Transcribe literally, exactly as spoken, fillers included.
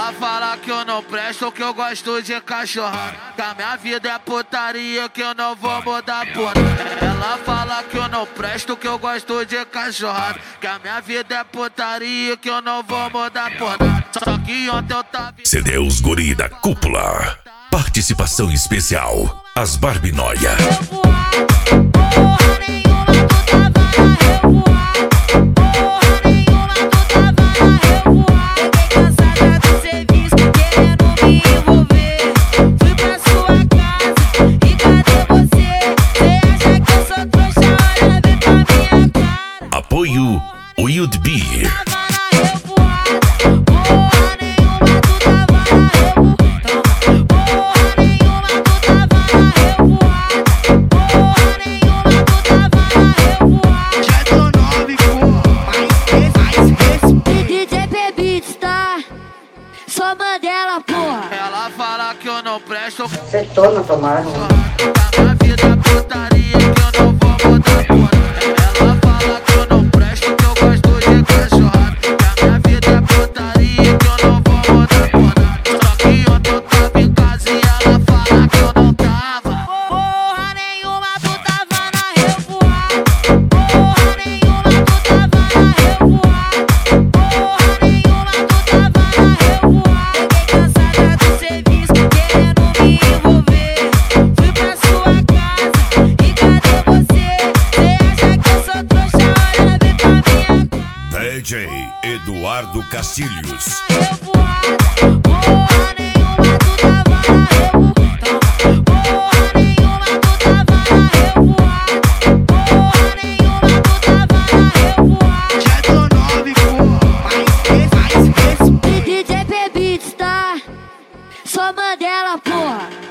Ela fala que eu não presto, que eu gosto de cachorrada, que a minha vida é putaria, que eu não vou mudar por nada. Ela fala que eu não presto, que eu gosto de cachorrada, que a minha vida é putaria, que eu não vou mudar por nada. Só que ontem eu tava... C D Os Guri da Cúpula. Participação especial, as Barbinoia. Apoio Wild Beer. Só Mandela, porra. Ela fala que eu não presto. Você torna a tomar. A minha vida é putaria, que eu não vou mudar por nada. Ela fala que eu não presto, que eu gosto de cachorrada, que a minha vida é putaria, que eu não vou mudar por nada. Só que ontem eu tava em casa e ela fala que eu não tava. Porra nenhuma, tu tava na revoada. Porra nenhuma, tu tava na revoada. Porra nenhuma, tu tava na revoada. Cheguei cansada do serviço, querendo me envolver. Fui pra sua casa e cadê você? Cê acha que eu sou trouxa? Olha bem pra minha cara. D J Eduardo Castilhos. Revoada. Porra nenhuma, tu tava na revoada. Porra nenhuma, tu tava na revoada. Porra nenhuma, tu tava na revoada. Já tô nove, porra, mais, mais, mais. D J Beats, tá? Só Mandela, porra.